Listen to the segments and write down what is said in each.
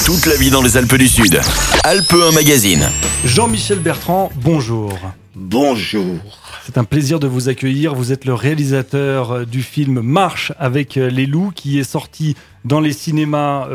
Toute la vie dans les Alpes du Sud. Alpes 1 Magazine. Jean-Michel Bertrand, bonjour. Bonjour. C'est un plaisir de vous accueillir. Vous êtes le réalisateur du film Marche avec les loups qui est sorti dans les cinémas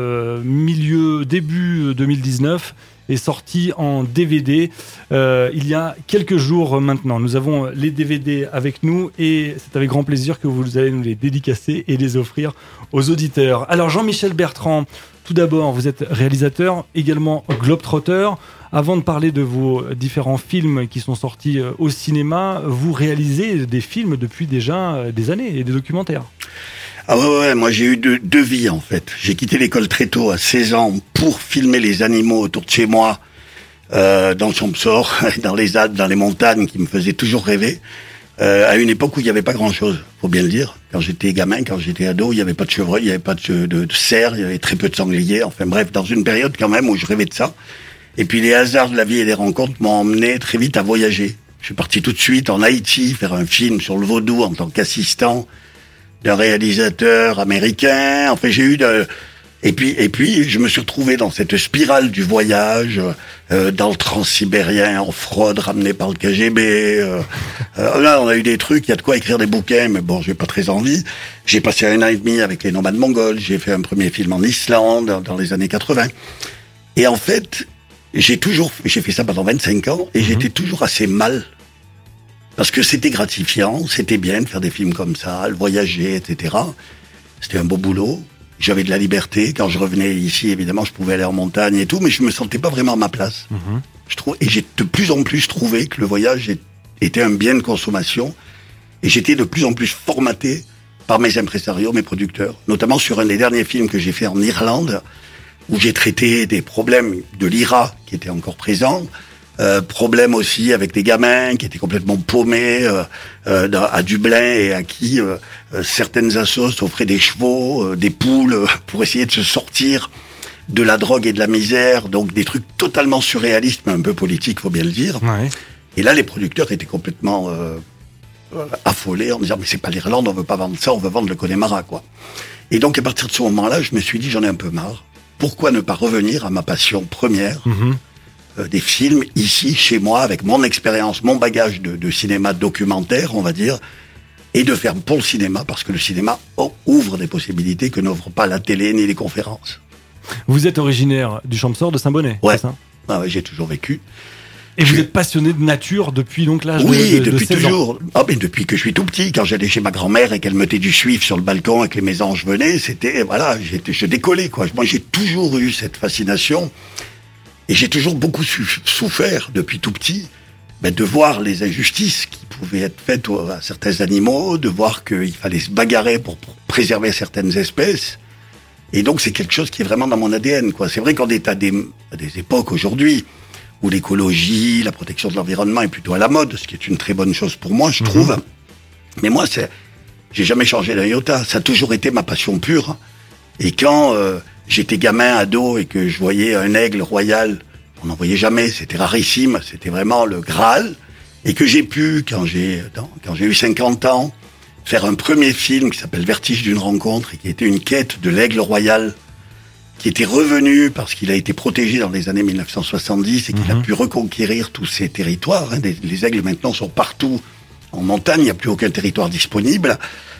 début 2019 et sorti en DVD il y a quelques jours maintenant. Nous avons les DVD avec nous et c'est avec grand plaisir que vous allez nous les dédicacer et les offrir aux auditeurs. Alors Jean-Michel Bertrand, tout d'abord, vous êtes réalisateur, également globetrotter. Avant de parler de vos différents films qui sont sortis au cinéma, vous réalisez des films depuis déjà des années et des documentaires. Ah ouais, moi j'ai eu deux vies en fait. J'ai quitté l'école très tôt, à 16 ans, pour filmer les animaux autour de chez moi, dans le Champsaur, dans les Alpes, dans les montagnes, qui me faisaient toujours rêver. À une époque où il n'y avait pas grand-chose, faut bien le dire. Quand j'étais gamin, quand j'étais ado, il n'y avait pas de chevreuil, il n'y avait pas de cerfs, il y avait très peu de sangliers. Enfin bref, dans une période quand même où je rêvais de ça. Et puis les hasards de la vie et les rencontres m'ont emmené très vite à voyager. Je suis parti tout de suite en Haïti faire un film sur le vaudou en tant qu'assistant d'un réalisateur américain. Enfin, j'ai eu et puis, je me suis retrouvé dans cette spirale du voyage, dans le transsibérien, en fraude, ramené par le KGB. Là, on a eu des trucs, il y a de quoi écrire des bouquins, mais bon, j'ai pas très envie. J'ai passé 1 an et demi avec les nomades mongols. J'ai fait un premier film en Islande, dans les années 80. Et en fait, j'ai fait ça pendant 25 ans, et j'étais toujours assez mal. Parce que c'était gratifiant, c'était bien de faire des films comme ça, le voyager, etc. C'était un beau boulot. J'avais de la liberté. Quand je revenais ici, évidemment, je pouvais aller en montagne et tout, mais je me sentais pas vraiment à ma place. Et j'ai de plus en plus trouvé que le voyage était un bien de consommation. Et j'étais de plus en plus formaté par mes impresarios, mes producteurs. Notamment sur un des derniers films que j'ai fait en Irlande, où j'ai traité des problèmes de l'IRA qui étaient encore présents. Problème aussi avec des gamins qui étaient complètement paumés à Dublin et à qui certaines assos offraient des chevaux, des poules pour essayer de se sortir de la drogue et de la misère. Donc des trucs totalement surréalistes, mais un peu politiques, faut bien le dire. Ouais. Et là, les producteurs étaient complètement affolés en me disant « mais c'est pas l'Irlande, on veut pas vendre ça, on veut vendre le Connemara, quoi ». Et donc à partir de ce moment-là, je me suis dit j'en ai un peu marre. Pourquoi ne pas revenir à ma passion première des films ici, chez moi, avec mon expérience, mon bagage de cinéma documentaire, on va dire, et de faire pour le cinéma, parce que le cinéma ouvre des possibilités que n'ouvre pas la télé ni les conférences. Vous êtes originaire du Champsaur de Saint-Bonnet, ouais. C'est ça ? Ah ouais, j'ai toujours vécu. Et vous êtes passionné de nature depuis donc l'âge oui, de depuis 16 toujours. ans. Ah, mais depuis que je suis tout petit, quand j'allais chez ma grand-mère et qu'elle mettait du suif sur le balcon et que les mésanges venaient, c'était, voilà, je décollais, quoi. Moi, j'ai toujours eu cette fascination. Et j'ai toujours beaucoup souffert, depuis tout petit, de voir les injustices qui pouvaient être faites à certains animaux, de voir qu'il fallait se bagarrer pour préserver certaines espèces. Et donc, c'est quelque chose qui est vraiment dans mon ADN, quoi. C'est vrai qu'on est à des époques aujourd'hui où l'écologie, la protection de l'environnement est plutôt à la mode, ce qui est une très bonne chose pour moi, je trouve. Mais moi, j'ai jamais changé d'un iota. Ça a toujours été ma passion pure. Et quand j'étais gamin, ado, et que je voyais un aigle royal, on n'en voyait jamais, c'était rarissime, c'était vraiment le Graal. Et que j'ai pu, quand j'ai eu 50 ans, faire un premier film qui s'appelle Vertige d'une rencontre, et qui était une quête de l'aigle royal, qui était revenu parce qu'il a été protégé dans les années 1970 et qu'il a pu reconquérir tous ces territoires. Les aigles maintenant sont partout en montagne, il n'y a plus aucun territoire disponible.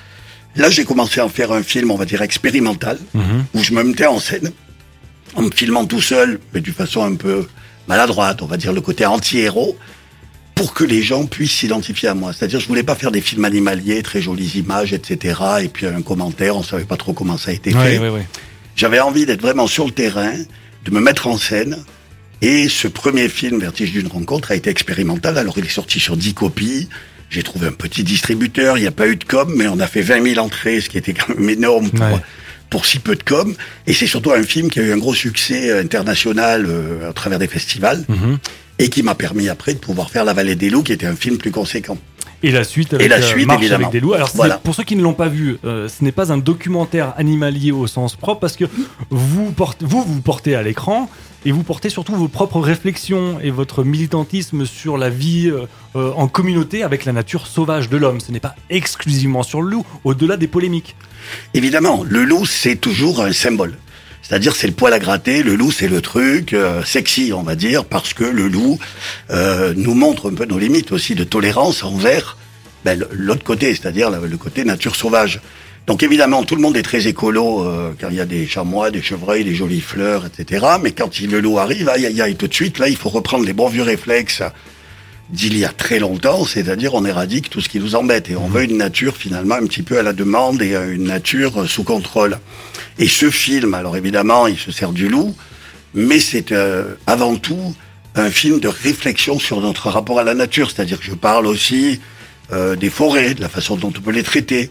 Là, j'ai commencé à en faire un film, on va dire, expérimental, où je me mettais en scène, en me filmant tout seul, mais d'une façon un peu maladroite, on va dire le côté anti-héros, pour que les gens puissent s'identifier à moi. C'est-à-dire, je voulais pas faire des films animaliers, très jolies images, etc., et puis un commentaire, on savait pas trop comment ça a été fait. Oui. J'avais envie d'être vraiment sur le terrain, de me mettre en scène, et ce premier film, Vertige d'une rencontre, a été expérimental. Alors, il est sorti sur 10 copies. J'ai trouvé un petit distributeur, il n'y a pas eu de com, mais on a fait 20 000 entrées, ce qui était quand même énorme pour si peu de com. Et c'est surtout un film qui a eu un gros succès international à travers des festivals, et qui m'a permis après de pouvoir faire La Vallée des Loups, qui était un film plus conséquent. Et la suite avec Marche évidemment. avec des loups. Alors, voilà. Pour ceux qui ne l'ont pas vu, ce n'est pas un documentaire animalier au sens propre, parce que vous portez à l'écran, et vous portez surtout vos propres réflexions et votre militantisme sur la vie en communauté avec la nature sauvage de l'homme. Ce n'est pas exclusivement sur le loup, au-delà des polémiques. Évidemment, le loup, c'est toujours un symbole. C'est-à-dire, c'est le poil à gratter, le loup, c'est le truc sexy, on va dire, parce que le loup nous montre un peu nos limites aussi de tolérance envers l'autre côté, c'est-à-dire le côté nature sauvage. Donc évidemment, tout le monde est très écolo quand il y a des chamois, des chevreuils, des jolies fleurs, etc. Mais quand le loup arrive, aïe, aïe, aïe, tout de suite, là, il faut reprendre les bons vieux réflexes d'il y a très longtemps, c'est-à-dire on éradique tout ce qui nous embête. Et on veut une nature finalement un petit peu à la demande et une nature sous contrôle. Et ce film, alors évidemment, il se sert du loup, mais c'est avant tout un film de réflexion sur notre rapport à la nature. C'est-à-dire que je parle aussi des forêts, de la façon dont on peut les traiter,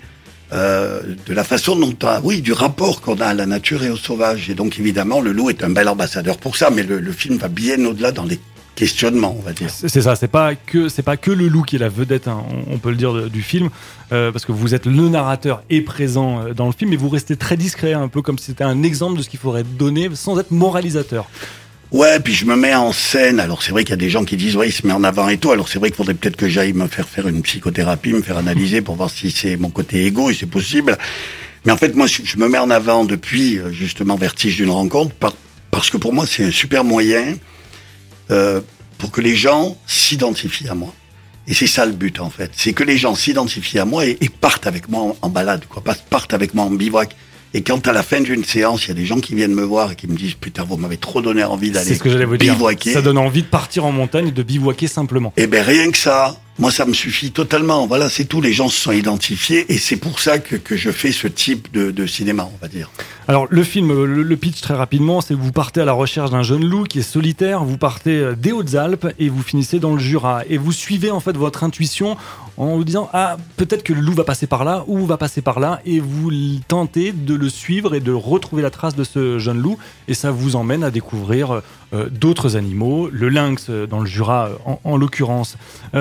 de la façon dont du rapport qu'on a à la nature et au sauvage. Et donc évidemment, le loup est un bel ambassadeur pour ça, mais le film va bien au-delà dans les questionnements, on va dire. C'est ça, c'est pas que le loup qui est la vedette, hein, on peut le dire, du film, parce que vous êtes le narrateur et présent dans le film, mais vous restez très discret, un peu comme si c'était un exemple de ce qu'il faudrait donner sans être moralisateur. Ouais, puis je me mets en scène. Alors c'est vrai qu'il y a des gens qui disent il se met en avant et tout. Alors c'est vrai qu'il faudrait peut-être que j'aille me faire une psychothérapie, me faire analyser pour voir si c'est mon côté égo, et c'est possible. Mais en fait, moi, je me mets en avant depuis justement Vertige d'une rencontre, parce que pour moi, c'est un super moyen pour que les gens s'identifient à moi. Et c'est ça le but, en fait. C'est que les gens s'identifient à moi et partent avec moi en balade, quoi. Partent avec moi en bivouac. Et quand à la fin d'une séance, il y a des gens qui viennent me voir et qui me disent « Putain, vous m'avez trop donné envie d'aller bivouaquer. » C'est ce que j'allais vous dire. Ça donne envie de partir en montagne et de bivouaquer simplement. Eh ben rien que ça, moi ça me suffit totalement. Voilà, c'est tout. Les gens se sont identifiés et c'est pour ça que je fais ce type de cinéma, on va dire. Alors le film, le pitch très rapidement, c'est que vous partez à la recherche d'un jeune loup qui est solitaire. Vous partez des Hautes-Alpes et vous finissez dans le Jura. Et vous suivez en fait votre intuition en vous disant peut-être que le loup va passer par là ou va passer par là, et vous tentez de le suivre et de retrouver la trace de ce jeune loup, et ça vous emmène à découvrir d'autres animaux, le lynx dans le Jura en l'occurrence.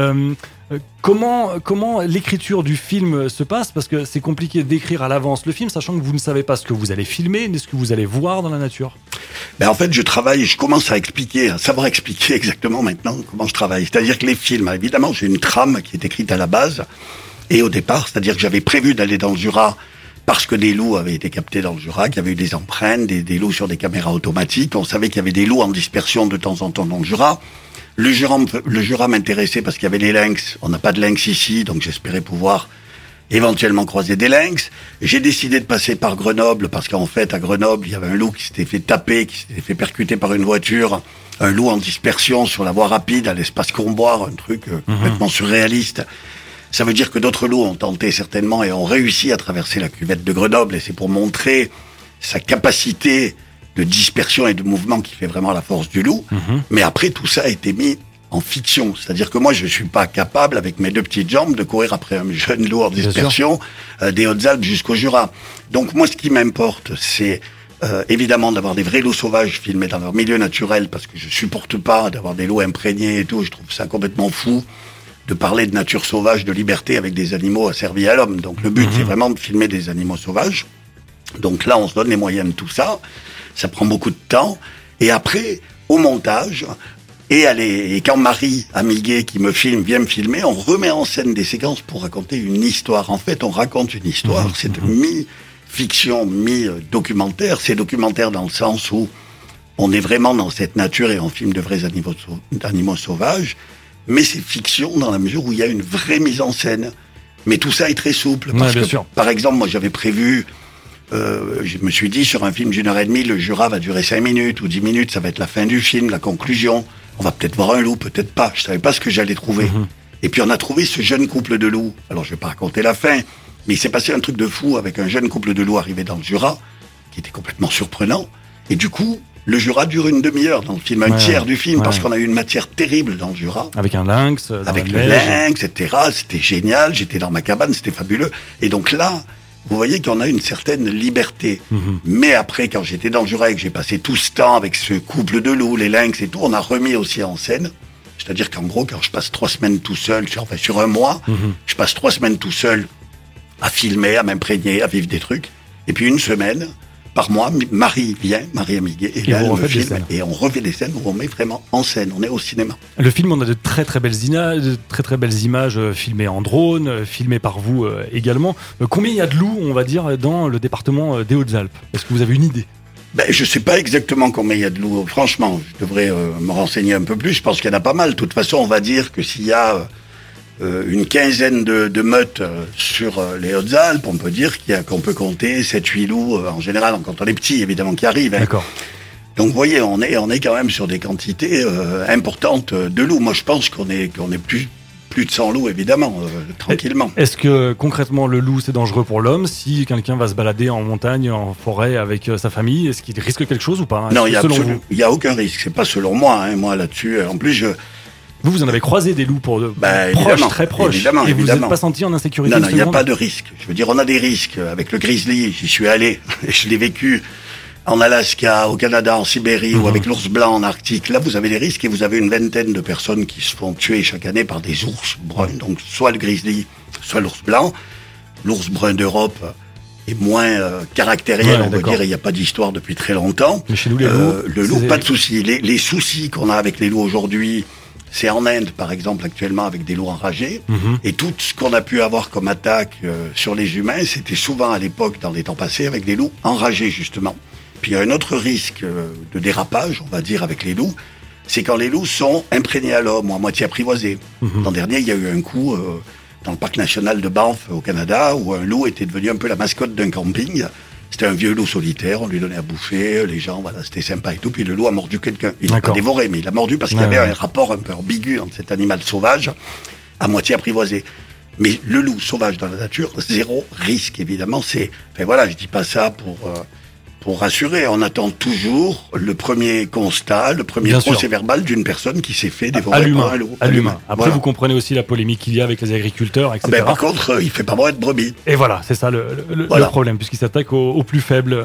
Comment l'écriture du film se passe, parce que c'est compliqué d'écrire à l'avance le film sachant que vous ne savez pas ce que vous allez filmer ni ce que vous allez voir dans la nature. En fait, je commence à savoir expliquer exactement maintenant comment je travaille. C'est-à-dire que les films, évidemment, j'ai une trame qui est écrite à la base et au départ, c'est-à-dire que j'avais prévu d'aller dans le Jura parce que des loups avaient été captés dans le Jura, qu'il y avait eu des empreintes, des loups sur des caméras automatiques. On savait qu'il y avait des loups en dispersion de temps en temps dans le Jura. Le Jura m'intéressait parce qu'il y avait les lynx. On n'a pas de lynx ici, donc j'espérais pouvoir éventuellement croiser des lynx. J'ai décidé de passer par Grenoble parce qu'en fait, à Grenoble, il y avait un loup qui s'était fait taper, qui s'était fait percuter par une voiture. Un loup en dispersion sur la voie rapide à l'espace Comboire, un truc complètement surréaliste. Ça veut dire que d'autres loups ont tenté certainement et ont réussi à traverser la cuvette de Grenoble, et c'est pour montrer sa capacité de dispersion et de mouvement qui fait vraiment la force du loup. Mais après, tout ça a été mis en fiction. C'est-à-dire que moi, je suis pas capable, avec mes deux petites jambes, de courir après un jeune loup en dispersion des Hautes-Alpes jusqu'au Jura. Donc moi, ce qui m'importe, c'est évidemment d'avoir des vrais loups sauvages filmés dans leur milieu naturel, parce que je supporte pas d'avoir des loups imprégnés et tout. Je trouve ça complètement fou de parler de nature sauvage, de liberté avec des animaux asservis à l'homme. Donc le but, c'est vraiment de filmer des animaux sauvages. Donc là, on se donne les moyens de tout ça. Ça prend beaucoup de temps. Et après, au montage, et quand Marie Amiguet, qui me filme, vient me filmer, on remet en scène des séquences pour raconter une histoire. En fait, on raconte une histoire. C'est mi-fiction, mi-documentaire. C'est documentaire dans le sens où on est vraiment dans cette nature et on filme de vrais animaux sauvages. Mais c'est fiction dans la mesure où il y a une vraie mise en scène. Mais tout ça est très souple. Parce que, par exemple, moi, j'avais prévu... je me suis dit, sur un film d'1h30, le Jura va durer 5 minutes ou 10 minutes, ça va être la fin du film, la conclusion. On va peut-être voir un loup, peut-être pas. Je savais pas ce que j'allais trouver. Et puis on a trouvé ce jeune couple de loups. Alors je vais pas raconter la fin, mais il s'est passé un truc de fou avec un jeune couple de loups arrivé dans le Jura, qui était complètement surprenant. Et du coup, le Jura dure une demi-heure dans le film, un tiers du film, parce qu'on a eu une matière terrible dans le Jura. Avec un lynx. Avec le lynx, etc. C'était génial, j'étais dans ma cabane, c'était fabuleux. Et donc là, vous voyez qu'on a une certaine liberté. Mais après, quand j'étais dans le Jura et que j'ai passé tout ce temps avec ce couple de loups, les lynx et tout, on a remis aussi en scène. C'est-à-dire qu'en gros, quand je passe 3 semaines tout seul, sur un mois, je passe 3 semaines tout seul à filmer, à m'imprégner, à vivre des trucs. Et puis 1 semaine par mois, Marie Amiguet, et là, elle me filme, et on refait des scènes où on met vraiment en scène, on est au cinéma. Le film, on a de très très belles images filmées en drone, filmées par vous également. Combien il y a de loups, on va dire, dans le département des Hautes-Alpes ? Est-ce que vous avez une idée ? Je sais pas exactement combien il y a de loups. Franchement, je devrais me renseigner un peu plus. Je pense qu'il y en a pas mal. De toute façon, on va dire que s'il y a une quinzaine de meutes sur les Hautes-Alpes, on peut dire qu'on peut compter 7-8 loups en général, quand on est petit, évidemment, qui arrivent. Hein. D'accord. Donc, vous voyez, on est quand même sur des quantités importantes de loups. Moi, je pense qu'on est plus de 100 loups, évidemment, tranquillement. Est-ce que concrètement le loup c'est dangereux pour l'homme? Si quelqu'un va se balader en montagne, en forêt avec sa famille, est-ce qu'il risque quelque chose ou pas? Non, il y a aucun risque. C'est pas selon moi. Hein. Moi là-dessus, en plus Vous en avez croisé des loups très proches, évidemment, et vous évidemment. n'êtes pas senti en insécurité? Non, il n'y a pas de risque. Je veux dire, on a des risques avec le grizzly. J'y suis allé et je l'ai vécu en Alaska, au Canada, en Sibérie, ou avec l'ours blanc en Arctique. Là, vous avez des risques et vous avez une vingtaine de personnes qui se font tuer chaque année par des ours bruns. Donc, soit le grizzly, soit l'ours blanc. L'ours brun d'Europe est moins caractériel, on peut dire, et il n'y a pas d'histoire depuis très longtemps. Mais chez nous, les loups, le loup, pas de souci. Les soucis qu'on a avec les loups aujourd'hui, c'est en Inde, par exemple, actuellement, avec des loups enragés. Et tout ce qu'on a pu avoir comme attaque sur les humains, c'était souvent à l'époque, dans les temps passés, avec des loups enragés, justement. Puis il y a un autre risque de dérapage, on va dire, avec les loups, c'est quand les loups sont imprégnés à l'homme ou à moitié apprivoisés. L'an dernier, il y a eu un coup dans le parc national de Banff, au Canada, où un loup était devenu un peu la mascotte d'un camping. C'était un vieux loup solitaire, on lui donnait à bouffer, les gens, voilà, c'était sympa et tout. Puis le loup a mordu quelqu'un. Il l'a pas dévoré, mais il a mordu parce qu'il y avait un rapport un peu ambigu entre cet animal sauvage à moitié apprivoisé. Mais le loup sauvage dans la nature, zéro risque, évidemment. Voilà, je dis pas ça pour rassurer. On attend toujours le premier constat, le premier procès-verbal d'une personne qui s'est fait dévorer par un loup. À l'humain. Après, vous comprenez aussi la polémique qu'il y a avec les agriculteurs, etc. Par contre, il fait pas bon être brebis. Et voilà, c'est ça le problème, puisqu'il s'attaque aux plus faibles.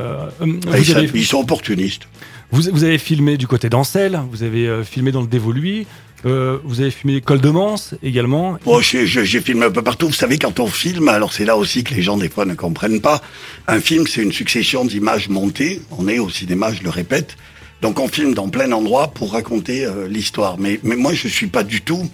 Ils sont opportunistes. Vous avez filmé du côté d'Ancel, vous avez filmé dans le Dévoluy, vous avez filmé Col-de-Mance également. Oh, j'ai filmé un peu partout. Vous savez, quand on filme, alors c'est là aussi que les gens des fois ne comprennent pas. Un film, c'est une succession d'images montées. On est au cinéma, je le répète. Donc on filme dans plein d'endroits pour raconter l'histoire. Mais moi, je suis pas du tout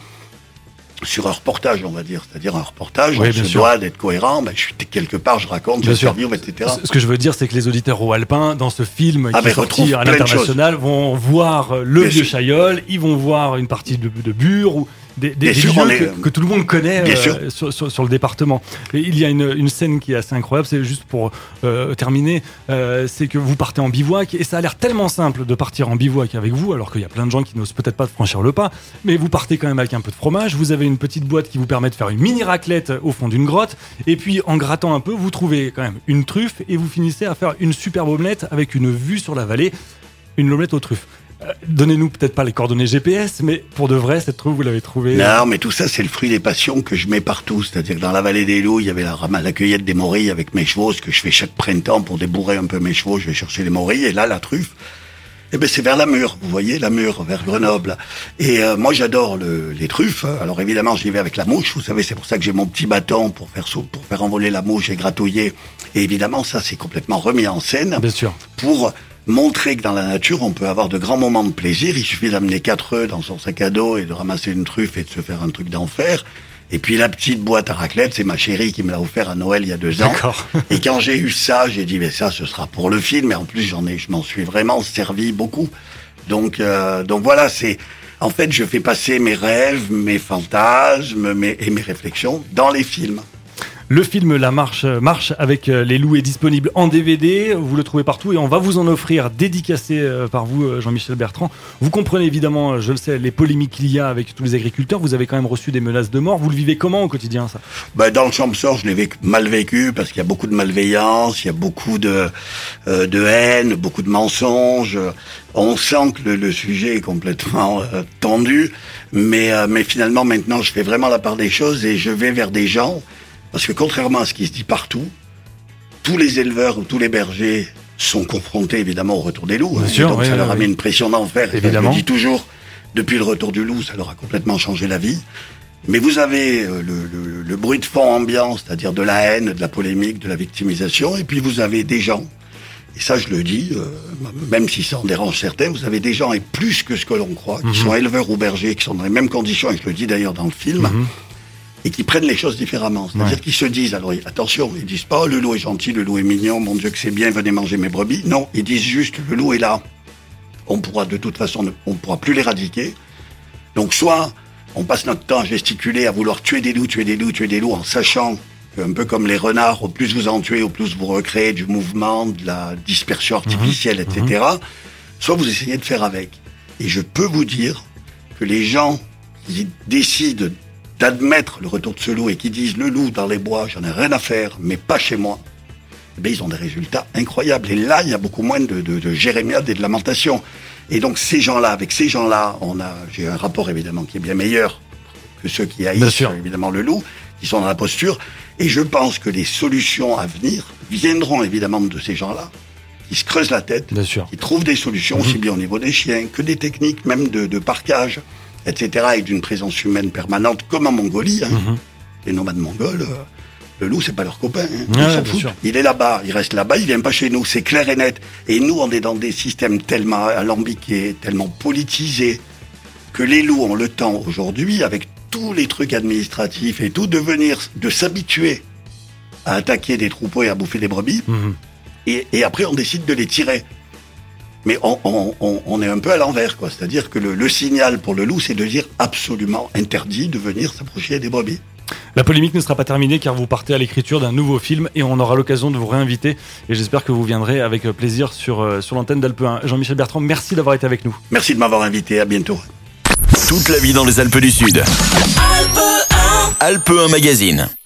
sur un reportage, on va dire. C'est-à-dire un reportage, on se doit d'être cohérent. Je suis quelque part, je raconte, je survie, etc. Ce que je veux dire, c'est que les auditeurs au alpin, dans ce film qui est sorti à l'international, vont voir le vieux Chaillol, ils vont voir une partie de Bure, ou des lieux que tout le monde connaît sur le département. Et il y a une scène qui est assez incroyable, c'est juste pour terminer, c'est que vous partez en bivouac, et ça a l'air tellement simple de partir en bivouac avec vous, alors qu'il y a plein de gens qui n'osent peut-être pas franchir le pas, mais vous partez quand même avec un peu de fromage, vous avez une petite boîte qui vous permet de faire une mini raclette au fond d'une grotte, et puis en grattant un peu, vous trouvez quand même une truffe, et vous finissez à faire une superbe omelette avec une vue sur la vallée, une omelette aux truffes. Donnez-nous peut-être pas les coordonnées GPS, mais pour de vrai, cette truffe, vous l'avez trouvée? Non, mais tout ça, c'est le fruit des passions que je mets partout. C'est-à-dire que dans la vallée des loups, il y avait la cueillette des morilles avec mes chevaux, ce que je fais chaque printemps pour débourrer un peu mes chevaux. Je vais chercher les morilles, et là, la truffe, c'est vers la Mure, vous voyez, la Mure, vers Grenoble. Et moi, j'adore les truffes. Alors évidemment, j'y vais avec la mouche. Vous savez, c'est pour ça que j'ai mon petit bâton pour faire envoler la mouche et gratouiller. Et évidemment, ça, c'est complètement remis en scène. Bien sûr. Pour montrer que dans la nature, on peut avoir de grands moments de plaisir. Il suffit d'amener 4 œufs dans son sac à dos et de ramasser une truffe et de se faire un truc d'enfer. Et puis la petite boîte à raclette, c'est ma chérie qui me l'a offert à Noël il y a 2 ans. D'accord. Et quand j'ai eu ça, j'ai dit, ça, ce sera pour le film. Et en plus, je m'en suis vraiment servi beaucoup. Donc voilà, en fait, je fais passer mes rêves, mes fantasmes et mes réflexions dans les films. Le film La Marche avec les loups est disponible en DVD, vous le trouvez partout et on va vous en offrir, dédicacé par vous, Jean-Michel Bertrand. Vous comprenez évidemment, je le sais, les polémiques qu'il y a avec tous les agriculteurs, vous avez quand même reçu des menaces de mort, vous le vivez comment au quotidien ça? Dans le Champsaur, je l'ai mal vécu parce qu'il y a beaucoup de malveillance, il y a beaucoup de haine, beaucoup de mensonges. On sent que le sujet est complètement tendu, mais finalement maintenant je fais vraiment la part des choses et je vais vers des gens. Parce que contrairement à ce qui se dit partout, tous les éleveurs ou tous les bergers sont confrontés évidemment au retour des loups. Donc ça leur a mis une pression d'enfer. Évidemment. Je le dis toujours, depuis le retour du loup, ça leur a complètement changé la vie. Mais vous avez le bruit de fond ambiant, c'est-à-dire de la haine, de la polémique, de la victimisation, et puis vous avez des gens, et ça je le dis, même si ça en dérange certains, vous avez des gens, et plus que ce que l'on croit, qui sont éleveurs ou bergers, qui sont dans les mêmes conditions, et je le dis d'ailleurs dans le film, et qui prennent les choses différemment. C'est-à-dire qu'ils se disent, alors attention, ils disent pas, le loup est gentil, le loup est mignon, mon Dieu que c'est bien, venez manger mes brebis. Non, ils disent juste, le loup est là. On pourra de toute façon, on pourra plus l'éradiquer. Donc soit on passe notre temps à gesticuler, à vouloir tuer des loups, en sachant qu'un peu comme les renards, au plus vous en tuez, au plus vous recréez du mouvement, de la dispersion artificielle, etc. Soit vous essayez de faire avec. Et je peux vous dire que les gens qui décident d'admettre le retour de ce loup et qui disent le loup dans les bois, j'en ai rien à faire, mais pas chez moi, eh bien, ils ont des résultats incroyables. Et là, il y a beaucoup moins de jérémiades et de lamentations. Et donc, ces gens-là, avec ces gens-là, j'ai un rapport évidemment qui est bien meilleur que ceux qui haïssent évidemment le loup, qui sont dans la posture. Et je pense que les solutions à venir viendront évidemment de ces gens-là, qui se creusent la tête, qui trouvent des solutions, aussi bien au niveau des chiens que des techniques même de parquage, etc., et d'une présence humaine permanente, comme en Mongolie. Les nomades mongols, le loup, c'est pas leur copain. Ils s'en foutent. Il est là-bas, il reste là-bas, il vient pas chez nous, c'est clair et net. Et nous, on est dans des systèmes tellement alambiqués, tellement politisés, que les loups ont le temps aujourd'hui, avec tous les trucs administratifs et tout, de s'habituer à attaquer des troupeaux et à bouffer des brebis. Et après, on décide de les tirer. Mais on est un peu à l'envers, quoi. C'est-à-dire que le signal pour le loup, c'est de dire absolument interdit de venir s'approcher des brebis. La polémique ne sera pas terminée car vous partez à l'écriture d'un nouveau film et on aura l'occasion de vous réinviter. Et j'espère que vous viendrez avec plaisir sur l'antenne d'Alpe 1. Jean-Michel Bertrand, merci d'avoir été avec nous. Merci de m'avoir invité, à bientôt. Toute la vie dans les Alpes du Sud. Alpe 1 Magazine.